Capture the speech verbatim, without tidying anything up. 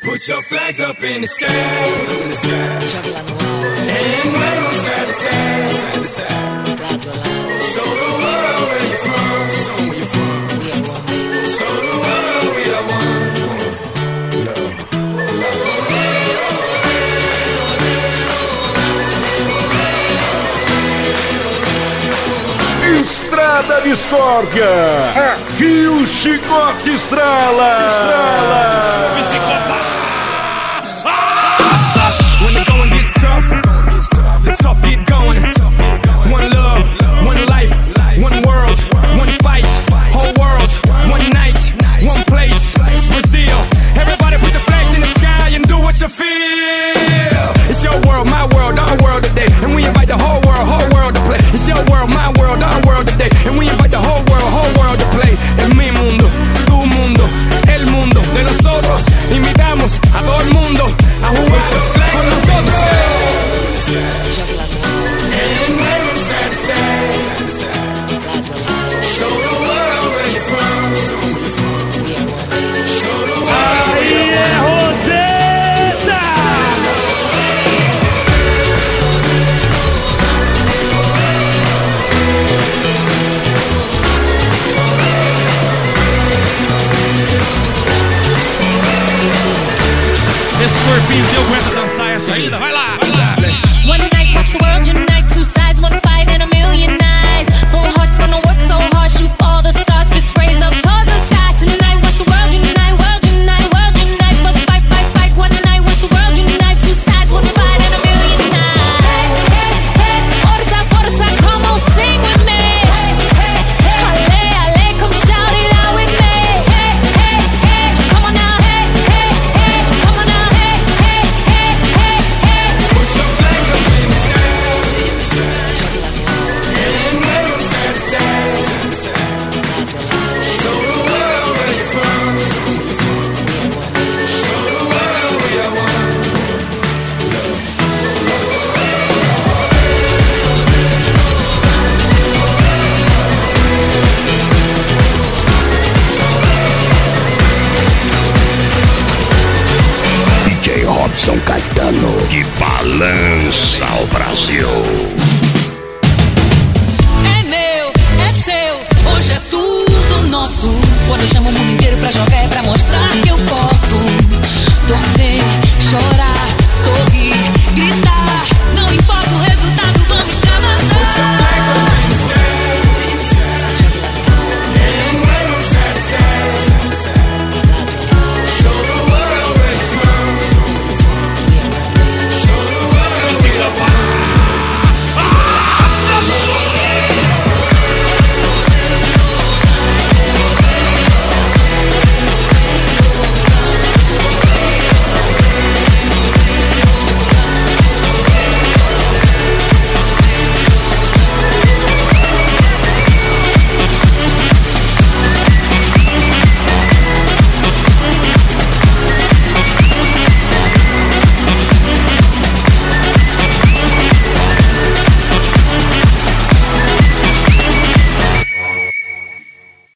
Put your flags up in the sky, in the sky. And wave them side to side, side to side. Show the world where you're from, show where you're from. We are one, baby. Show the world we are one. Estrada Discórdia, aqui o chicote estrala. Estrala. Psicopata. When the going gets tough, the tough get going. One love, one life, one world, one fight. Whole world, one night, one place. Brazil, everybody put your flags in the sky and do what you feel. It's your world, my world, our world today, and we invite the whole world, whole world to play. It's your world, my world, our world today, and we invite the whole world, whole world to play. En mi mundo, tu mundo, el mundo de nosotros. Invitamos a todo el mundo a jugar con nosotros. And wave them side to side. Show the world where you're from. Show the world where you're from. Esse corpinho teu aguenta dançar essa aí? Vai lá, vai lá. One night, watch the world unite. Two sides, one fight and a million eyes. Full hearts gonna work so hard, shoot all the stars, fist raise up towards the sky. Tonight, watch the world unite, world unite, world unite. For the fight, fight, fight. One night, watch the world unite. Two sides, one fight and a million eyes. Hey, hey, hey, forza, forza, come on, sing with me. Hey, hey, hey, ale, ale, come shout it out with me. Hey, hey, hey, come on now, hey, hey, hey, come on now, hey, hey, hey, hey, hey. Put your flags up in the sky, and wave them side to side. Show the world where you're from. Show the world we are one. D J Robson Caetano, que balança o Brasil.